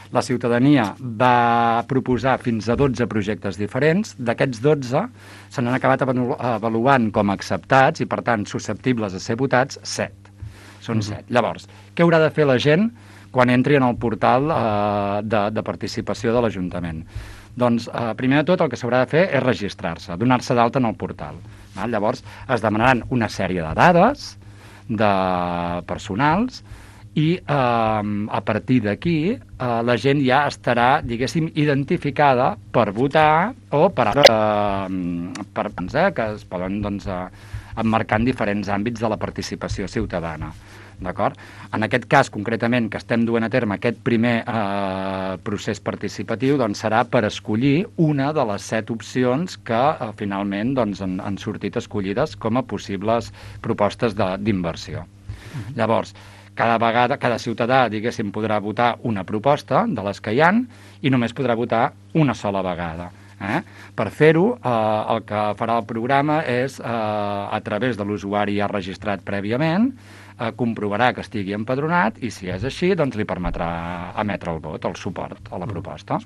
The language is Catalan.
La ciutadania va proposar fins a 12 projectes diferents. D'aquests 12 se n'han acabat avaluant com a acceptats i, per tant, susceptibles de ser votats, 7. Són 7. Llavors, què haurà de fer la gent quan entri en el portal de participació de l'Ajuntament? Doncs, primer de tot, el que s'haurà de fer és registrar-se, donar-se d'alta en el portal. Llavors, es demanaran una sèrie de dades personals i a partir d'aquí la gent ja estarà, diguéssim, identificada per votar o per que es poden emmarcar en diferents àmbits de la participació ciutadana. D'acord? En aquest cas, concretament, que estem duent a terme aquest primer procés participatiu, doncs serà per escollir una de les 7 opcions que finalment han sortit escollides com a possibles propostes d'inversió. Llavors, cada ciutadà, diguéssim, podrà votar una proposta de les que hi ha i només podrà votar una sola vegada. Per fer-ho, el que farà el programa és, a través de l'usuari ja registrat prèviament, comprovarà que estigui empadronat i, si és així, doncs li permetrà emetre el vot, el suport a la proposta.